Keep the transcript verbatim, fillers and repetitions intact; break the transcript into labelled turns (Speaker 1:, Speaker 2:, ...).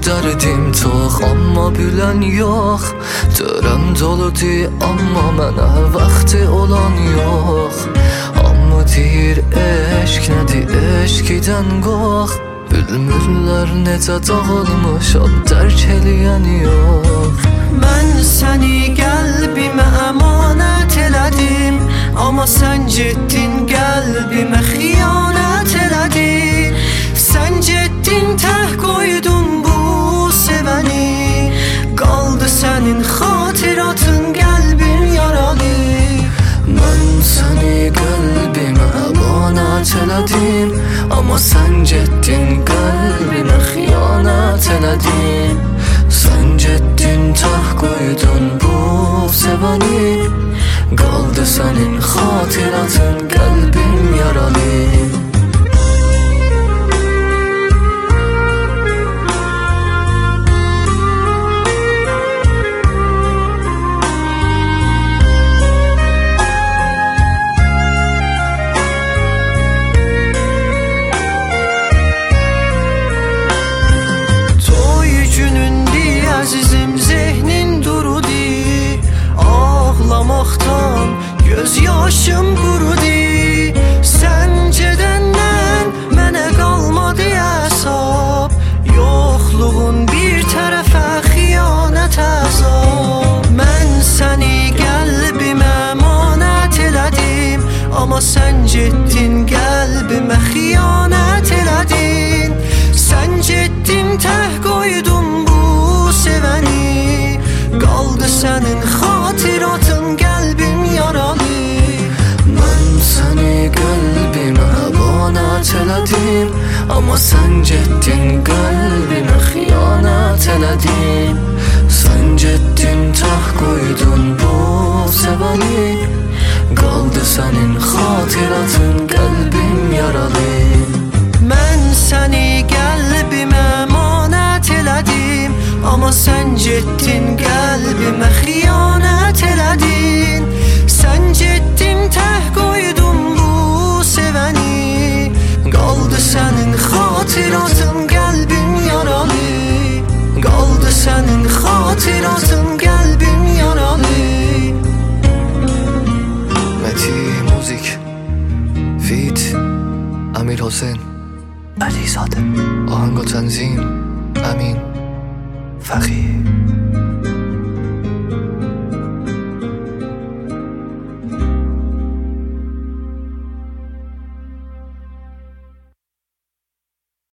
Speaker 1: dərdim çox, amma bilən yox. Dörəm doludur, amma mənə vaxtı olan yox. Amma deyir eşq nədir, eşqidən qox. Bilmirlər necə dağılmışam, dərk eləyən yox.
Speaker 2: Mən səni qəlbimə əmanət elədim, amma sən getdin qəlbimə xəyanət elədin. Sən getdin təh qoydun bu sevəni, qaldı sənin xatiratın qəlbin yaralı.
Speaker 1: Mən səni qəlbimə əmanət elədim, amma sən getdin qəlbimə xəyanət elədin. Sən getdin təh qoydun bu sevəni, qaldı sənin xatiratın qəlbin yaralı.
Speaker 2: Əzizim zehnin durudi, ağlamaqdan göz yaşım qurudi. Sən gedəndən mənə qalmadı əsab, yoxluğun bir tərəfə xəyanət əzab. Mən səni qəlbimə əmanət elədim, amma sən getdin qəlbimə xəyanət elədin. Sən getdin təh qoydun bu sevəni, qaldı sənin xatiratın qəlbim yaralı.
Speaker 1: Mən səni qəlbimə əmanət elədim, amma sən getdin qəlbimə xəyanət elədin. Sən getdin təh qoydun bu sevəni, qaldı sənin xatiratın qəlbim yaralı.
Speaker 2: Mən səni qəlbimə əmanət elədim, amma sən getdin qəlbimə xəyanət elədin. Sən getdin təh qoydun bu sevəni, qaldı sənin xatiratın qəlbim yaralı. Qaldı sənin xatiratın qəlbim yaralı.
Speaker 1: Məti Muzik Fit امیر حسین علیزاده. آهنگ و تنظیم امین فقیه.